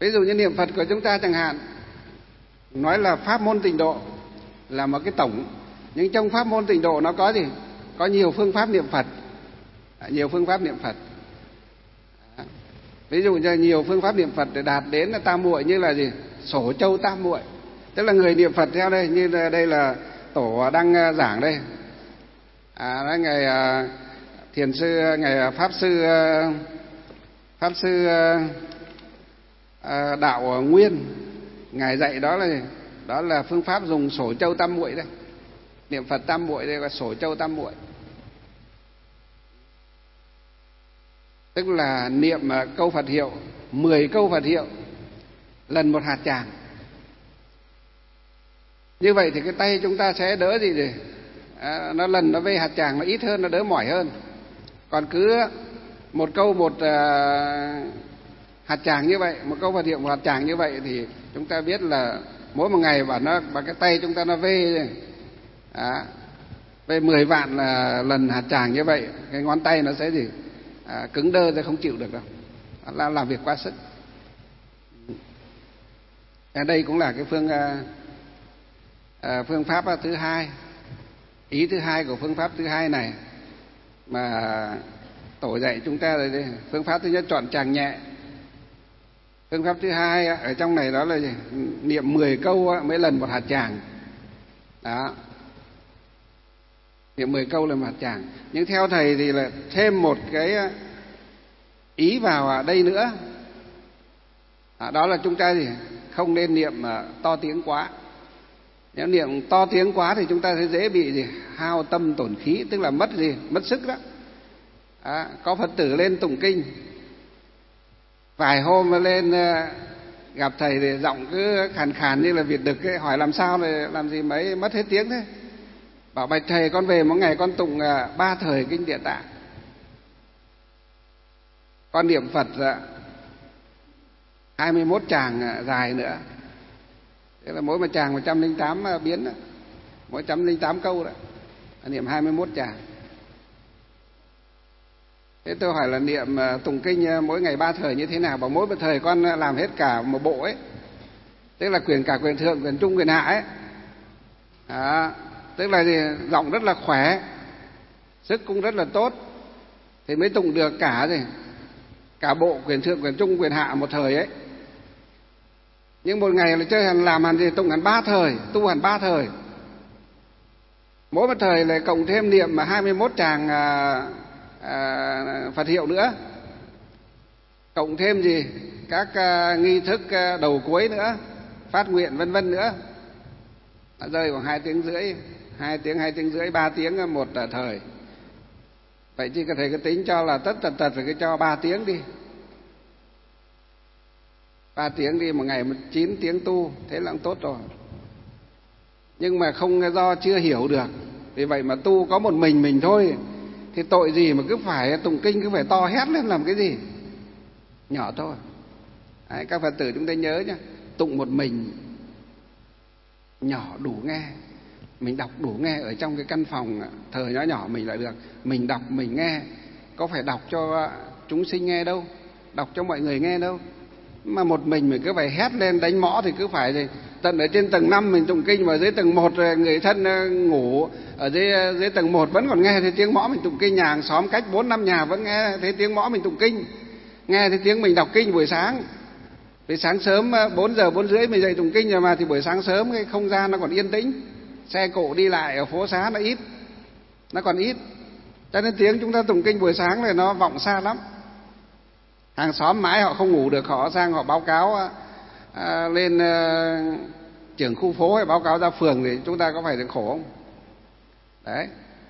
Ví dụ như niệm Phật của chúng ta chẳng hạn, nói là pháp môn tịnh độ là một cái tổng, nhưng trong pháp môn tịnh độ nó có gì? Có nhiều phương pháp niệm Phật, nhiều phương pháp niệm Phật. Ví dụ như nhiều phương pháp niệm Phật để đạt đến là tam muội, như là gì? Sổ châu tam muội, tức là người niệm Phật theo đây, như đây là tổ đang giảng đây, ngài thiền sư, ngài pháp sư đạo Nguyên, ngài dạy đó là phương pháp dùng sổ châu tam muội đây, niệm Phật tam muội đây là sổ châu tam muội, tức là niệm câu Phật hiệu 10 câu Phật hiệu lần một hạt tràng. Như vậy thì cái tay chúng ta sẽ đỡ gì gì, nó lần nó về hạt tràng nó ít hơn, nó đỡ mỏi hơn. Còn cứ một câu một hạt tràng như vậy, một câu Phật hiệu một hạt tràng như vậy thì chúng ta biết là mỗi một ngày bảo cái tay chúng ta nó về về 10 vạn lần hạt tràng như vậy, cái ngón tay nó sẽ gì, cứng đơ ra không chịu được đâu, làm việc quá sức. Đây cũng là cái phương pháp thứ hai, ý thứ hai của phương pháp thứ hai này mà tổ dạy chúng ta rồi đây. Phương pháp thứ nhất chọn tràng nhẹ, phương pháp thứ hai ở trong này đó là gì? Niệm 10 câu mấy lần một hạt tràng đó, niệm 10 câu là một hạt tràng. Nhưng theo thầy thì là thêm một cái ý vào đây nữa, đó là chúng ta thì không nên niệm to tiếng quá. Nếu niệm to tiếng quá thì chúng ta sẽ dễ bị gì? Hao tâm tổn khí, tức là mất gì? Mất sức đó. Có Phật tử lên tụng kinh, vài hôm lên gặp thầy thì giọng cứ khàn khàn như là Việt Đực ấy, hỏi làm sao rồi làm gì mấy mất hết tiếng thế. Bảo bạch thầy, con về mỗi ngày con tụng 3 thời kinh Địa Tạng, con niệm Phật 21 tràng dài nữa, thế là mỗi một tràng 108 biến đó, mỗi 108 câu đó, niệm 21 tràng. Thế tôi hỏi là niệm tụng kinh mỗi ngày 3 thời như thế nào? Bảo mỗi một thời con làm hết cả một bộ ấy, tức là cả quyền thượng, quyền trung, quyền hạ ấy. Tức là gì? Giọng rất là khỏe, sức cũng rất là tốt, thì mới tụng được cả bộ quyền thượng, quyền trung, quyền hạ một thời ấy. Nhưng một ngày là chơi làm hẳn gì? Tụng hẳn 3 thời, tu hẳn 3 thời. Mỗi một thời lại cộng thêm niệm 21 tràng Phật hiệu nữa, cộng thêm gì? Các nghi thức đầu cuối nữa, phát nguyện vân vân nữa, đã rơi khoảng 2 tiếng rưỡi, 2 tiếng rưỡi, 3 tiếng một thời. Vậy chứ thầy cứ tính cho là tất tật phải cứ cho 3 tiếng đi, 3 tiếng đi, một ngày 9 tiếng tu, thế là cũng tốt rồi. Nhưng mà không, do chưa hiểu được, vì vậy mà tu có một mình thôi, thì tội gì mà cứ phải tụng kinh cứ phải to hét lên làm cái gì? Nhỏ thôi. Đấy, các Phật tử chúng ta nhớ nhá, tụng một mình nhỏ đủ nghe, mình đọc đủ nghe ở trong cái căn phòng thờ nhỏ nhỏ mình lại được. Mình đọc mình nghe, có phải đọc cho chúng sinh nghe đâu, đọc cho mọi người nghe đâu. Mà một mình cứ phải hét lên đánh mõ thì cứ phải gì? Tận ở trên tầng 5 mình tụng kinh, mà dưới tầng 1 người thân ngủ ở dưới tầng 1 vẫn còn nghe thấy tiếng mõ mình tụng kinh, nhà hàng xóm cách 4-5 nhà vẫn nghe thấy tiếng mõ mình tụng kinh, nghe thấy tiếng mình đọc kinh buổi sáng. Vì sáng sớm 4 giờ 4 rưỡi mình dậy tụng kinh rồi mà, thì buổi sáng sớm cái không gian nó còn yên tĩnh, xe cộ đi lại ở phố xá nó còn ít, cho nên tiếng chúng ta tụng kinh buổi sáng này nó vọng xa lắm. Hàng xóm mãi họ không ngủ được, họ sang họ báo cáo lên trưởng khu phố hay báo cáo ra phường, thì chúng ta có phải được khổ không? Đấy.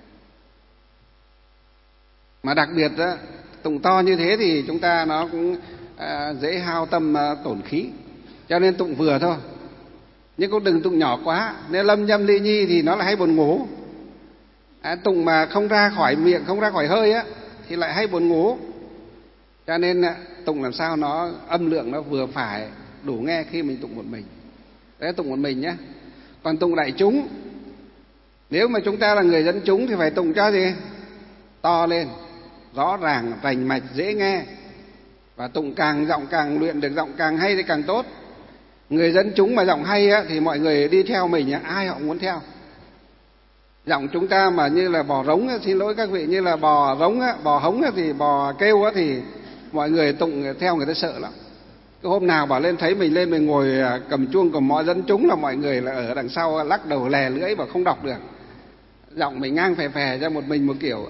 Mà đặc biệt đó, tụng to như thế thì chúng ta nó cũng dễ hao tâm tổn khí, cho nên tụng vừa thôi, nhưng cũng đừng tụng nhỏ quá. Nếu lâm nhâm ly nhi thì nó lại hay buồn ngủ. Tụng mà không ra khỏi miệng, không ra khỏi hơi á, thì lại hay buồn ngủ. Cho nên tụng làm sao nó âm lượng nó vừa phải, đủ nghe khi mình tụng một mình. Đấy, tụng một mình nhé. Còn tụng đại chúng, nếu mà chúng ta là người dẫn chúng thì phải tụng cho gì? To lên, rõ ràng, rành mạch, dễ nghe. Và tụng giọng càng luyện được giọng càng hay thì càng tốt. Người dân chúng mà giọng hay á, thì mọi người đi theo mình, ai họ muốn theo. Giọng chúng ta mà như là bò rống á, xin lỗi các vị, như là bò rống á, bò hống á, thì bò kêu á, thì mọi người tụng theo người ta sợ lắm. Cái hôm nào bảo lên thấy mình lên mình ngồi cầm chuông của mọi dân chúng là mọi người là ở đằng sau lắc đầu lè lưỡi và không đọc được. Giọng mình ngang phè phè ra một mình một kiểu.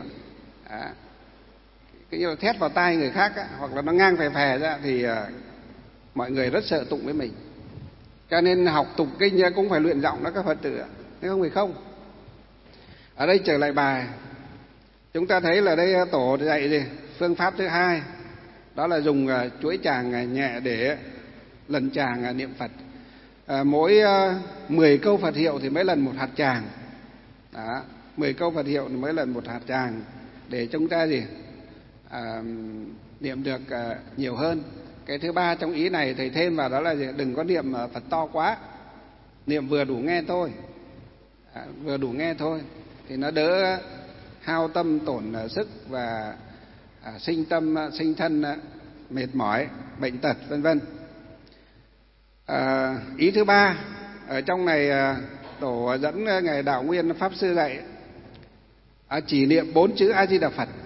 Cái như là thét vào tai người khác á, hoặc là nó ngang phè phè ra thì mọi người rất sợ tụng với mình. Cho nên học tụng kinh cũng phải luyện giọng đó các Phật tử ạ. Thế không phải không? Ở đây trở lại bài, chúng ta thấy là đây tổ dạy gì? Phương pháp thứ hai, đó là dùng chuỗi tràng nhẹ để lần tràng niệm Phật. Mỗi 10 câu Phật hiệu thì mới lần một hạt tràng. Đó, 10 câu Phật hiệu thì mới lần một hạt tràng để chúng ta gì? Niệm được nhiều hơn. Cái thứ ba trong ý này thầy thêm vào đó là gì? Đừng có niệm Phật to quá, niệm vừa đủ nghe thôi. Vừa đủ nghe thôi thì nó đỡ hao tâm tổn sức và sinh tâm sinh thân mệt mỏi, bệnh tật vân vân. Ý thứ ba ở trong này tổ dẫn ngài Đạo Nguyên Pháp Sư dạy chỉ niệm 4 chữ A Di Đà Phật.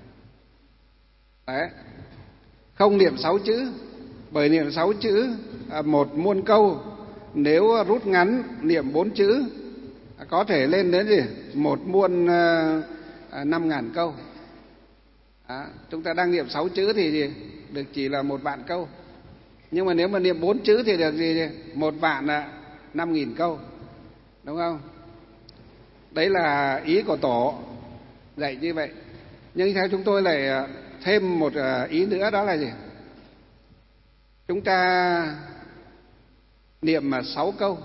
Đấy, không niệm 6 chữ, bởi niệm 6 chữ một muôn câu, nếu rút ngắn niệm 4 chữ có thể lên đến gì? Một muôn 5.000 câu. Chúng ta đang niệm 6 chữ thì gì? Được chỉ là 1 vạn câu. Nhưng mà nếu mà niệm 4 chữ thì được gì? 1 vạn 5.000 câu. Đúng không? Đấy là ý của tổ dạy như vậy. Nhưng theo chúng tôi lại thêm một ý nữa, đó là gì? Chúng ta niệm 6 câu,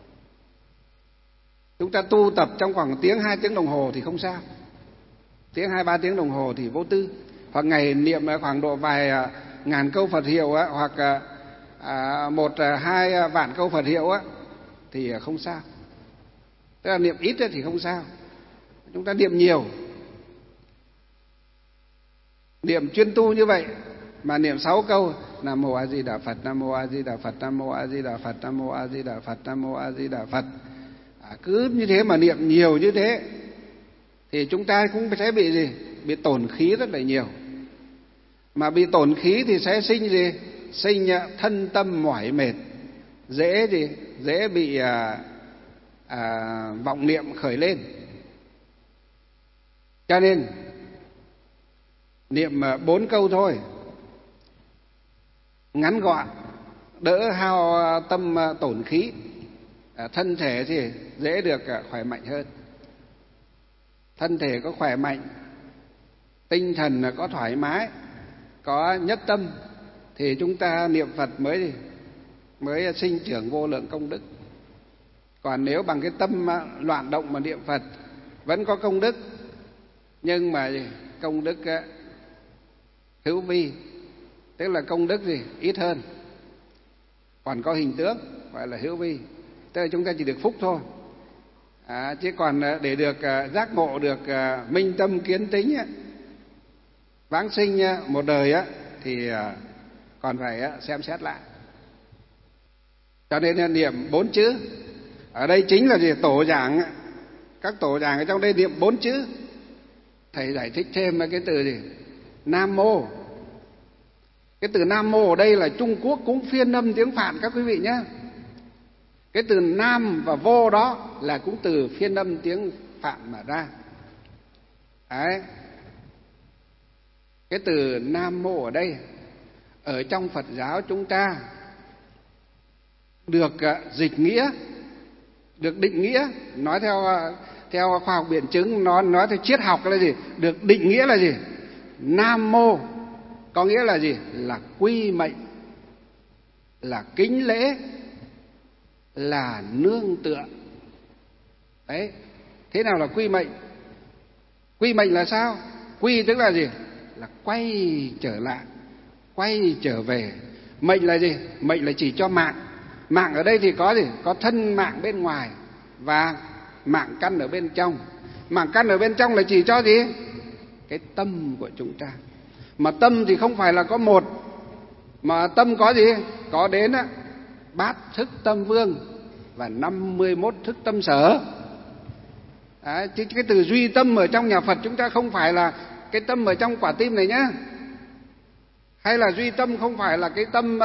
chúng ta tu tập trong khoảng tiếng 2 tiếng đồng hồ thì không sao. Tiếng 2-3 tiếng đồng hồ thì vô tư. Hoặc ngày niệm khoảng độ vài ngàn câu Phật hiệu hoặc 1-2 vạn câu Phật hiệu thì không sao. Tức là niệm ít thì không sao. Chúng ta niệm nhiều, niệm chuyên tu như vậy mà niệm 6 câu Nam Mô A Di Đà Phật, Nam Mô A Di Đà Phật, Nam Mô A Di Đà Phật, Nam Mô A Di Đà Phật, Nam Mô A Di Đà Phật. Cứ như thế mà niệm nhiều như thế thì chúng ta cũng sẽ bị gì? Bị tổn khí rất là nhiều. Mà bị tổn khí thì sẽ sinh gì? Sinh thân tâm mỏi mệt, dễ gì? Dễ bị vọng niệm khởi lên. Cho nên niệm 4 câu thôi, ngắn gọn, đỡ hao tâm tổn khí, thân thể thì dễ được khỏe mạnh hơn. Thân thể có khỏe mạnh, tinh thần có thoải mái, có nhất tâm thì chúng ta niệm Phật mới sinh trưởng vô lượng công đức. Còn nếu bằng cái tâm loạn động mà niệm Phật vẫn có công đức, nhưng mà công đức hữu vi, tức là công đức ít hơn, còn có hình tướng gọi là hữu vi, tức là chúng ta chỉ được phúc thôi. Chứ còn để được giác ngộ, được minh tâm kiến tính vãng sinh một đời thì còn phải xem xét lại. Cho nên niệm 4 chữ ở đây chính là gì? Tổ giảng, các tổ giảng ở trong đây niệm 4 chữ. Thầy giải thích thêm cái từ gì? Nam Mô. Cái từ Nam Mô ở đây là Trung Quốc cũng phiên âm tiếng Phạn các quý vị nhé. Cái từ Nam và Vô đó là cũng từ phiên âm tiếng Phạn mà ra. Đấy. Cái từ Nam Mô ở đây ở trong Phật giáo chúng ta được dịch nghĩa, được định nghĩa, nói theo khoa học biện chứng, nói theo triết học là gì? Được định nghĩa là gì? Nam Mô có nghĩa là gì? Là quy mệnh, là kính lễ, là nương tựa. Đấy. Thế nào là quy mệnh? Quy mệnh là sao? Quy tức là gì? Là quay trở lại, quay trở về. Mệnh là gì? Mệnh là chỉ cho mạng. Mạng ở đây thì có gì? Có thân mạng bên ngoài và mạng căn ở bên trong. Mạng căn ở bên trong là chỉ cho gì? Cái tâm của chúng ta. Mà tâm thì không phải là có một, Mà tâm có gì? Có đến bát thức tâm vương và 51 thức tâm sở. Chứ cái từ duy tâm ở trong nhà Phật chúng ta không phải là cái tâm ở trong quả tim này nhá. Hay là duy tâm không phải là cái tâm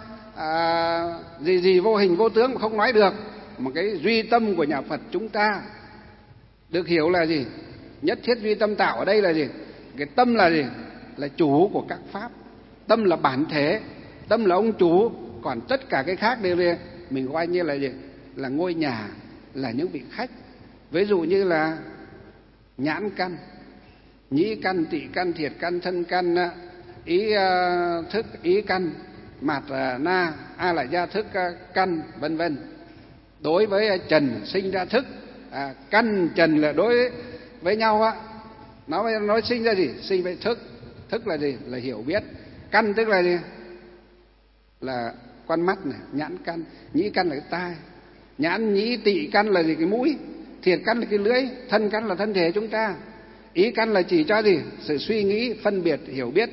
gì vô hình vô tướng mà không nói được. Mà cái duy tâm của nhà Phật chúng ta được hiểu là gì? Nhất thiết duy tâm tạo ở đây là gì? Cái tâm là gì? Là chủ của các pháp. Tâm là bản thể, tâm là ông chủ. Còn tất cả cái khác đều là mình coi như là gì? Là ngôi nhà, là những vị khách. Ví dụ như là nhãn căn, nhĩ căn, tị căn, thiệt căn, thân căn, ý thức, ý căn, mạt na, a la gia thức căn, vân vân. Đối với trần sinh ra thức, căn trần là đối với nhau á, nó sinh ra gì? Sinh với thức. Thức là gì? Là hiểu biết. Căn tức là gì? Là con mắt này, nhãn căn. Nhĩ căn là cái tai, nhãn nhĩ tị căn là gì? Cái mũi. Thiệt căn là cái lưỡi. Thân căn là thân thể chúng ta. Ý căn là chỉ cho gì? Sự suy nghĩ, phân biệt, hiểu biết.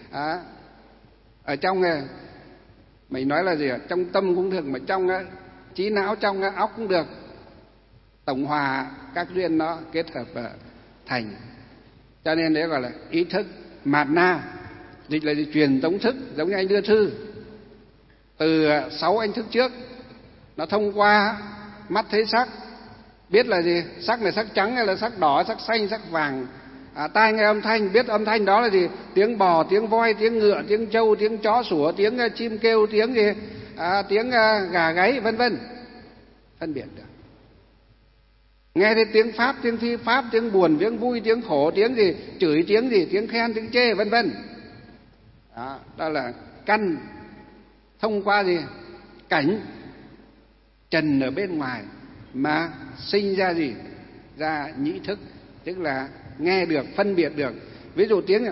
Ở trong mình nói là gì? Trong tâm cũng được, mà trong trí não, trong óc cũng được. Tổng hòa các duyên nó kết hợp thành. Cho nên đấy gọi là ý thức. Mạt na dịch là gì? Truyền tống thức. Giống như anh đưa thư từ 6 anh thức trước, nó thông qua mắt thấy sắc, biết là gì? Sắc này sắc trắng hay là sắc đỏ, sắc xanh, sắc vàng. Tai nghe âm thanh, biết âm thanh đó là gì? Tiếng bò, tiếng voi, tiếng ngựa, tiếng trâu, tiếng chó sủa, tiếng chim kêu, tiếng gì? Tiếng gà gáy, vân vân. Phân biệt được. Nghe thấy tiếng pháp, tiếng phi pháp, tiếng buồn, tiếng vui, tiếng khổ, tiếng gì? Chửi, tiếng gì? Tiếng khen, tiếng chê, vân vân. Đó là căn. Thông qua gì? Cảnh trần ở bên ngoài mà sinh ra gì? Ra nhĩ thức, tức là nghe được, phân biệt được. Ví dụ tiếng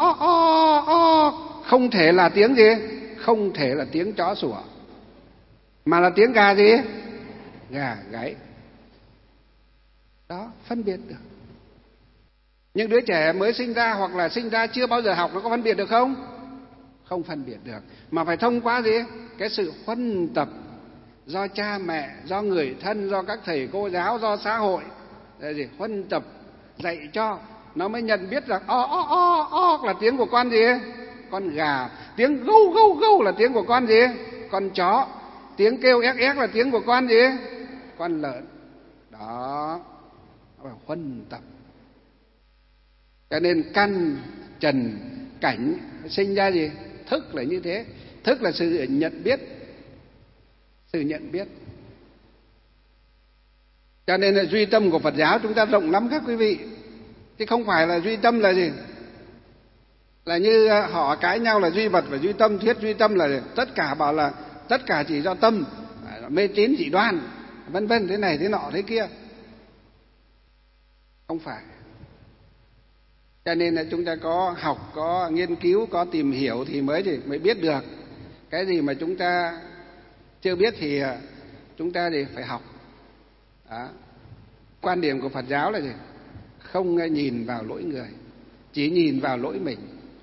không thể là tiếng gì? Không thể là tiếng chó sủa, mà là tiếng gà gì? Gà gáy. Đó, phân biệt được. Nhưng đứa trẻ mới sinh ra hoặc là sinh ra chưa bao giờ học, nó có phân biệt được không? Không phân biệt được. Mà phải thông qua gì? Cái sự huân tập do cha mẹ, do người thân, do các thầy cô giáo, do xã hội. Là gì? Huân tập dạy cho nó mới nhận biết rằng là tiếng của con gì? Con gà. Tiếng gâu gâu gâu là tiếng của con gì? Con chó. Tiếng kêu éc éc là tiếng của con gì? Con lợn. Đó là huân tập. Cho nên căn trần cảnh sinh ra gì? Thức là như thế. Thức là sự nhận biết. Sự nhận biết. Cho nên là duy tâm của Phật giáo chúng ta rộng lắm các quý vị. Chứ không phải là duy tâm là gì? Là như họ cãi nhau là duy vật và duy tâm. Thuyết duy tâm là gì? Tất cả bảo là tất cả chỉ do tâm, mê tín dị đoan, vân vân, thế này thế nọ thế kia. Không phải. Cho nên là chúng ta có học, có nghiên cứu, có tìm hiểu thì mới biết được. Cái gì mà chúng ta chưa biết thì chúng ta thì phải học. Đó. Quan điểm của Phật giáo là gì? Không nhìn vào lỗi người, chỉ nhìn vào lỗi mình.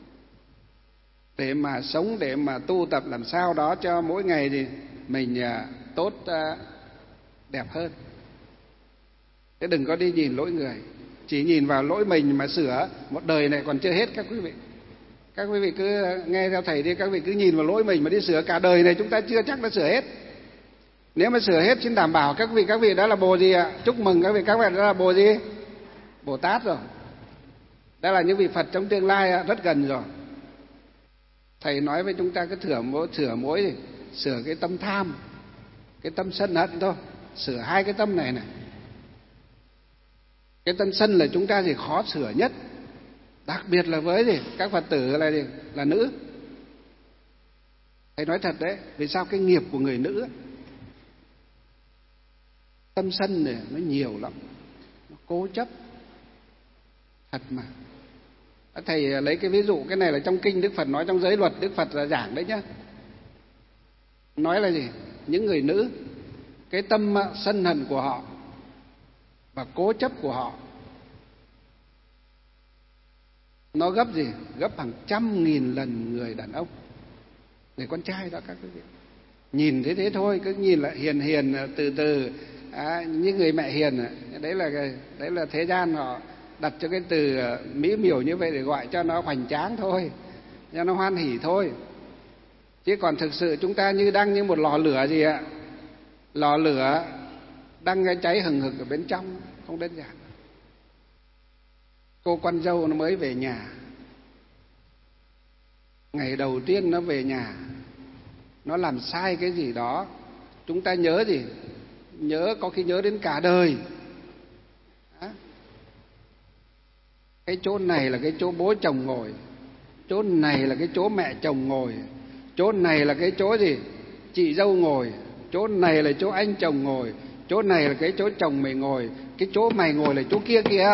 Để mà sống, để mà tu tập làm sao đó cho mỗi ngày thì mình tốt, đẹp hơn. Thế đừng có đi nhìn lỗi người, chỉ nhìn vào lỗi mình mà sửa. Một đời này còn chưa hết các quý vị. Các quý vị cứ nghe theo thầy đi, các quý vị cứ nhìn vào lỗi mình mà đi sửa. Cả đời này chúng ta chưa chắc đã sửa hết. Nếu mà sửa hết xin đảm bảo các vị đó là Bồ gì ạ? Chúc mừng các vị đó là Bồ gì? Bồ Tát rồi. Đó là những vị Phật trong tương lai rất gần rồi. Thầy nói với chúng ta cứ sửa mỗi sửa cái tâm tham, cái tâm sân hận thôi. Sửa hai cái tâm này. Cái tâm sân là chúng ta thì khó sửa nhất. Đặc biệt là với gì? Các Phật tử là gì? Là nữ. Thầy nói thật đấy, vì sao cái nghiệp của người nữ ấy, tâm sân này nó nhiều lắm, nó cố chấp thật mà. Thầy lấy cái ví dụ, cái này là trong kinh Đức Phật nói, trong giới luật Đức Phật là giảng đấy nhá. Nói là gì? Những người nữ, cái tâm sân hận của họ và cố chấp của họ nó gấp gì? Gấp hàng 100.000 lần người đàn ông. người con trai đó các quý vị. Nhìn thế thôi, cứ nhìn là hiền hiền từ từ, như người mẹ hiền. Đấy là thế gian họ đặt cho cái từ mỹ miều như vậy để gọi cho nó hoành tráng thôi, cho nó hoan hỉ thôi. Chứ còn thực sự chúng ta đang như một lò lửa gì ạ? Lò lửa đang cháy hừng hực ở bên trong, không đơn giản. Cô con dâu nó mới về nhà, ngày đầu tiên nó về nhà, nó làm sai cái gì đó, chúng ta nhớ gì? Có khi nhớ đến cả đời. Cái chỗ này là cái chỗ bố chồng ngồi, chỗ này là cái chỗ mẹ chồng ngồi, chỗ này là cái chỗ gì? Chị dâu ngồi, chỗ này là chỗ anh chồng ngồi, chỗ này là cái chỗ chồng mày ngồi, cái chỗ mày ngồi là chỗ kia kìa.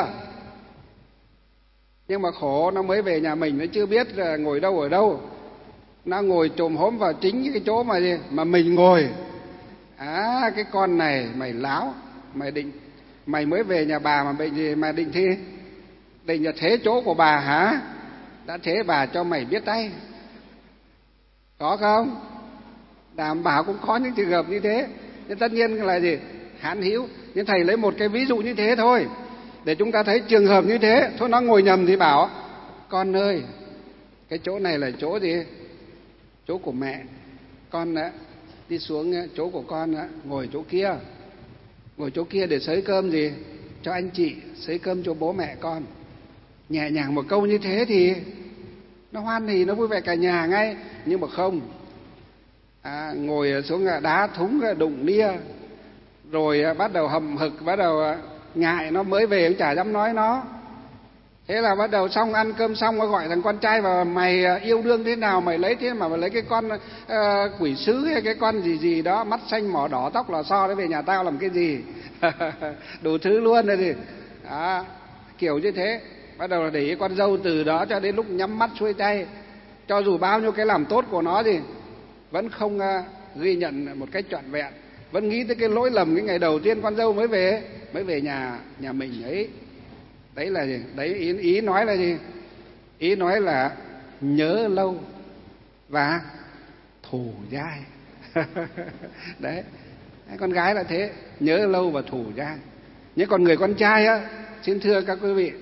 Nhưng mà khổ, nó mới về nhà mình, nó chưa biết là ngồi đâu ở đâu, nó ngồi chồm hốm vào chính cái chỗ mà mình ngồi. Cái con này mày láo, mày mới về nhà bà mà định là thế chỗ của bà hả? Đã thế bà cho mày biết tay, có không? Đảm bảo cũng có những trường hợp như thế. Nhưng tất nhiên là gì? Hãn hữu. Nhưng thầy lấy một cái ví dụ như thế thôi, để chúng ta thấy trường hợp như thế. Thôi nó ngồi nhầm thì bảo: con ơi, cái chỗ này là chỗ gì? Chỗ của mẹ. Con đã đi xuống chỗ của con đã, ngồi chỗ kia. Ngồi chỗ kia để xới cơm gì? Cho anh chị, xới cơm cho bố mẹ con. Nhẹ nhàng một câu như thế thì nó hoan hỉ, nó vui vẻ cả nhà ngay. Nhưng mà không, ngồi xuống đá thúng đụng nia, rồi bắt đầu hậm hực, bắt đầu ngại, nó mới về cũng chả dám nói nó. Thế là bắt đầu xong ăn cơm xong, nó gọi thằng con trai vào: mày yêu đương thế nào, mày lấy thế mà mày lấy cái con quỷ sứ hay cái con gì đó, mắt xanh mỏ đỏ tóc lò xo đấy về nhà tao làm cái gì? Đủ thứ luôn rồi gì. Kiểu như thế. Bắt đầu là để ý con dâu từ đó cho đến lúc nhắm mắt xuôi tay, cho dù bao nhiêu cái làm tốt của nó thì vẫn không ghi nhận một cách trọn vẹn, vẫn nghĩ tới cái lỗi lầm cái ngày đầu tiên con dâu mới về nhà mình ấy. Đấy là gì? Đấy, ý nói là gì? Ý nói là nhớ lâu và thù dai. Đấy, con gái là thế, nhớ lâu và thù dai. Nhưng còn người con trai á, xin thưa các quý vị,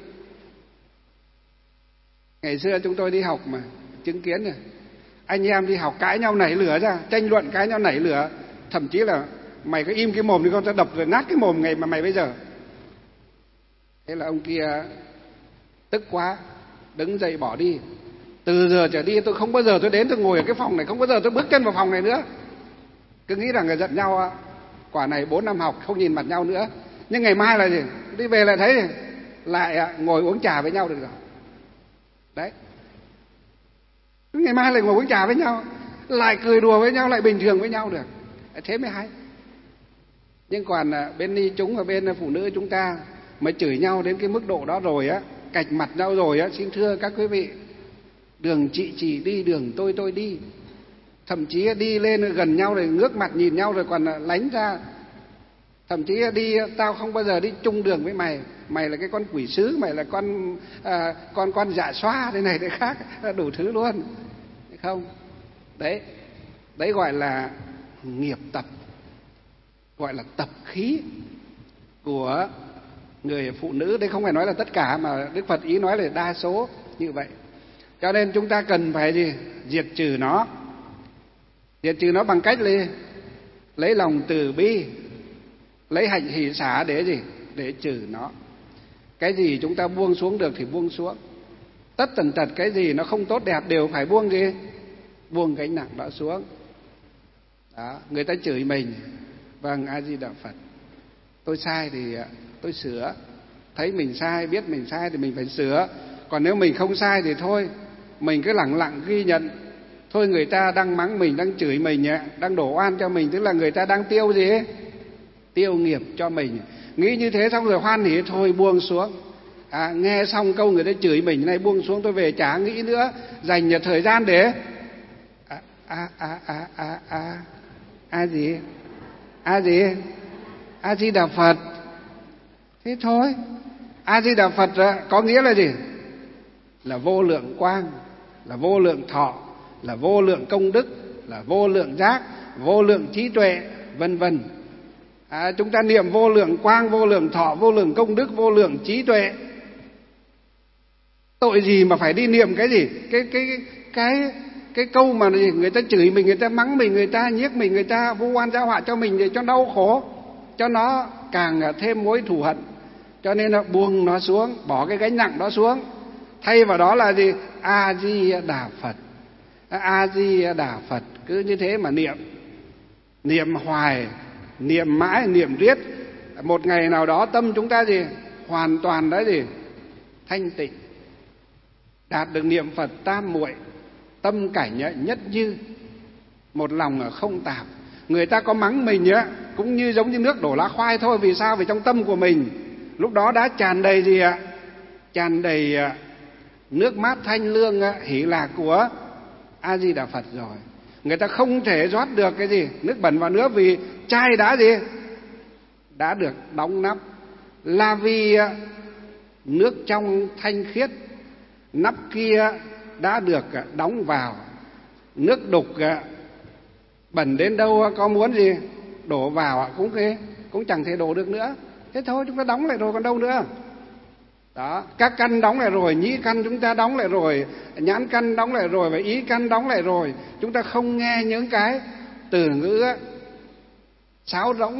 ngày xưa chúng tôi đi học mà chứng kiến rồi, anh em đi học cãi nhau nảy lửa ra, tranh luận cãi nhau nảy lửa, thậm chí là mày có im cái mồm thì con sẽ đập rồi nát cái mồm ngày mà mày bây giờ. Thế là ông kia tức quá, đứng dậy bỏ đi. Từ giờ trở đi tôi không bao giờ tôi đến tôi ngồi ở cái phòng này, không bao giờ tôi bước chân vào phòng này nữa. Cứ nghĩ rằng người giận nhau, quả này 4 năm học không nhìn mặt nhau nữa. Nhưng ngày mai là gì? Đi về lại thấy lại ngồi uống trà với nhau được rồi. Đấy, ngày mai lại ngồi uống trà với nhau, lại cười đùa với nhau, lại bình thường với nhau được. Thế mới hay. Nhưng còn bên ni chúng và bên phụ nữ chúng ta mới chửi nhau đến cái mức độ đó rồi á, cạch mặt nhau rồi á, xin thưa các quý vị, đường chị đi, đường tôi đi. Thậm chí đi lên gần nhau rồi ngước mặt nhìn nhau rồi còn lánh ra. Thậm chí đi: tao không bao giờ đi chung đường với mày, mày là cái con quỷ sứ, mày là con dạ xoa thế này thế khác, đủ thứ luôn. Không, đấy gọi là nghiệp tập, gọi là tập khí của người phụ nữ. Đây không phải nói là tất cả, mà Đức Phật ý nói là đa số như vậy. Cho nên chúng ta cần phải gì? Diệt trừ nó. Diệt trừ nó bằng cách lấy lòng từ bi, lấy hạnh hỷ xả để gì? Để trừ nó. Cái gì chúng ta buông xuống được thì buông xuống. Tất tần tật cái gì nó không tốt đẹp đều phải buông gì? Buông gánh nặng đó xuống. Đó, người ta chửi mình, vâng, A Di Đà Phật, tôi sai thì tôi sửa. Thấy mình sai, biết mình sai thì mình phải sửa. Còn nếu mình không sai thì thôi, mình cứ lẳng lặng ghi nhận. Thôi người ta đang mắng mình, đang chửi mình, đang đổ oan cho mình, tức là người ta đang tiêu gì? Tiêu nghiệp cho mình. Nghĩ như thế xong rồi hoan hỉ, thôi buông xuống. Nghe xong câu người ta chửi mình này, buông xuống, tôi về chả nghĩ nữa, dành thời gian để gì? A Di Đà Phật. Thế thôi. A Di Đà Phật có nghĩa là gì? Là vô lượng quang, là vô lượng thọ, là vô lượng công đức, là vô lượng giác, vô lượng trí tuệ, vân vân. Chúng ta niệm vô lượng quang, vô lượng thọ, vô lượng công đức, vô lượng trí tuệ. Tội gì mà phải đi niệm cái gì? Cái câu mà người ta chửi mình, người ta mắng mình, người ta nhiếc mình, người ta vu oan gia họa cho mình để cho đau khổ, cho nó càng thêm mối thù hận. Cho nên là buông nó xuống, bỏ cái gánh nặng đó xuống. Thay vào đó là gì? A Di Đà Phật. A Di Đà Phật, cứ như thế mà niệm. Niệm hoài, niệm mãi, niệm riết. Một ngày nào đó tâm chúng ta gì? Hoàn toàn đã gì? Thanh tịnh. Đạt được niệm Phật tam muội, tâm cảnh nhất như, một lòng không tạp. Người ta có mắng mình cũng như giống như nước đổ lá khoai thôi. Vì sao? Vì trong tâm của mình lúc đó đã tràn đầy gì ạ? Tràn đầy nước mát thanh lương hỷ lạc của A Di Đà Phật rồi. Người ta không thể rót được cái gì nước bẩn vào nữa, vì chai đã gì? Đã được đóng nắp. Là vì nước trong thanh khiết, nắp kia đã được đóng vào. Nước đục bẩn đến đâu có muốn gì đổ vào cũng chẳng thể đổ được nữa. Thế thôi, chúng ta đóng lại rồi còn đâu nữa. Đó, các căn đóng lại rồi, nhĩ căn chúng ta đóng lại rồi, nhãn căn đóng lại rồi, và ý căn đóng lại rồi. Chúng ta không nghe những cái từ ngữ sáo rỗng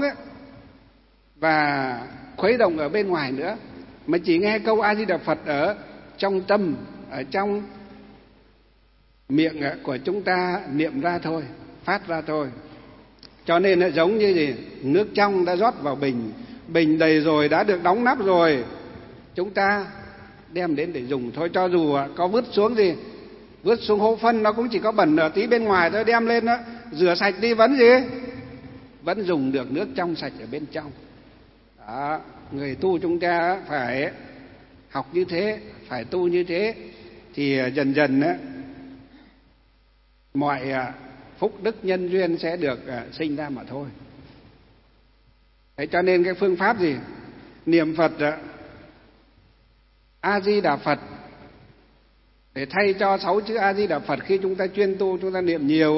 và khuấy động ở bên ngoài nữa, mà chỉ nghe câu A Di Đà Phật ở trong tâm, ở trong miệng của chúng ta niệm ra thôi, phát ra thôi. Cho nên nó giống như gì? Nước trong đã rót vào bình, bình đầy rồi, đã được đóng nắp rồi, chúng ta đem đến để dùng thôi. Cho dù có vứt xuống gì, vứt xuống hố phân, nó cũng chỉ có bẩn ở tí bên ngoài thôi, đem lên đó rửa sạch đi vẫn gì? Vẫn dùng được nước trong sạch ở bên trong. Đó, người tu chúng ta phải học như thế, phải tu như thế, thì dần dần mọi phúc đức nhân duyên sẽ được sinh ra mà thôi. Thế cho nên cái phương pháp gì? Niệm Phật A Di Đà Phật, để thay cho 6 chữ A Di Đà Phật. Khi chúng ta chuyên tu, chúng ta niệm nhiều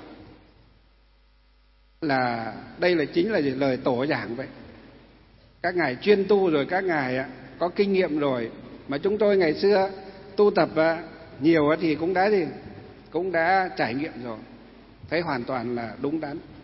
là đây là chính là lời tổ giảng vậy. Các ngài chuyên tu rồi, các ngài có kinh nghiệm rồi, mà chúng tôi ngày xưa tu tập nhiều thì cũng đã trải nghiệm rồi, thấy hoàn toàn là đúng đắn.